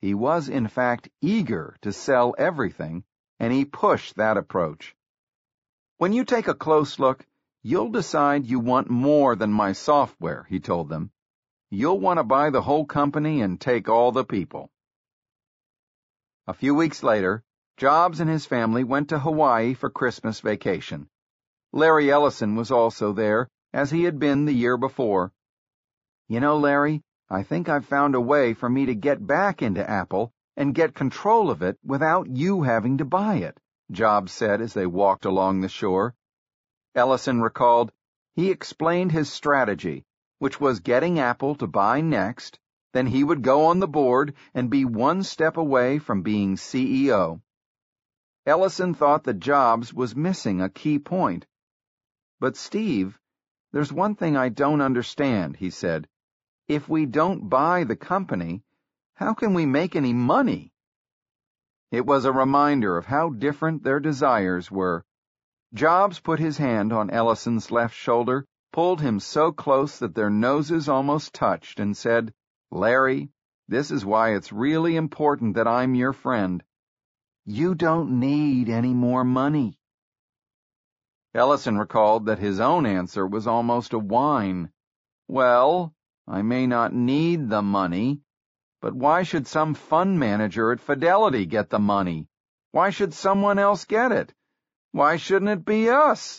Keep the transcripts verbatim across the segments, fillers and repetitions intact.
He was, in fact, eager to sell everything, and he pushed that approach. When you take a close look, you'll decide you want more than my software, he told them. You'll want to buy the whole company and take all the people. A few weeks later, Jobs and his family went to Hawaii for Christmas vacation. Larry Ellison was also there, as he had been the year before. You know, Larry, I think I've found a way for me to get back into Apple and get control of it without you having to buy it, Jobs said as they walked along the shore. Ellison recalled he explained his strategy, which was getting Apple to buy next, then he would go on the board and be one step away from being C E O. Ellison thought that Jobs was missing a key point. But Steve, there's one thing I don't understand, he said. If we don't buy the company, how can we make any money? It was a reminder of how different their desires were. Jobs put his hand on Ellison's left shoulder, pulled him so close that their noses almost touched, and said, Larry, this is why it's really important that I'm your friend. You don't need any more money. Ellison recalled that his own answer was almost a whine. Well, I may not need the money, but why should some fund manager at Fidelity get the money? Why should someone else get it? Why shouldn't it be us?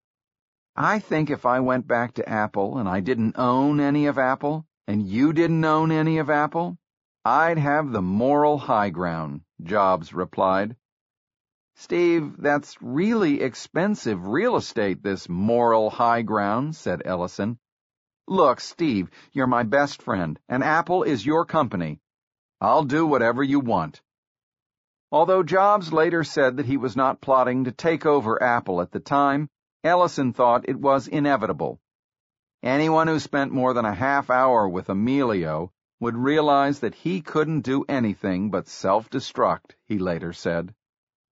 I think if I went back to Apple and I didn't own any of Apple, and you didn't own any of Apple, I'd have the moral high ground, Jobs replied. Steve, that's really expensive real estate, this moral high ground, said Ellison. Look, Steve, you're my best friend, and Apple is your company. I'll do whatever you want. Although Jobs later said that he was not plotting to take over Apple at the time, Ellison thought it was inevitable. Anyone who spent more than a half hour with Emilio would realize that he couldn't do anything but self-destruct, he later said.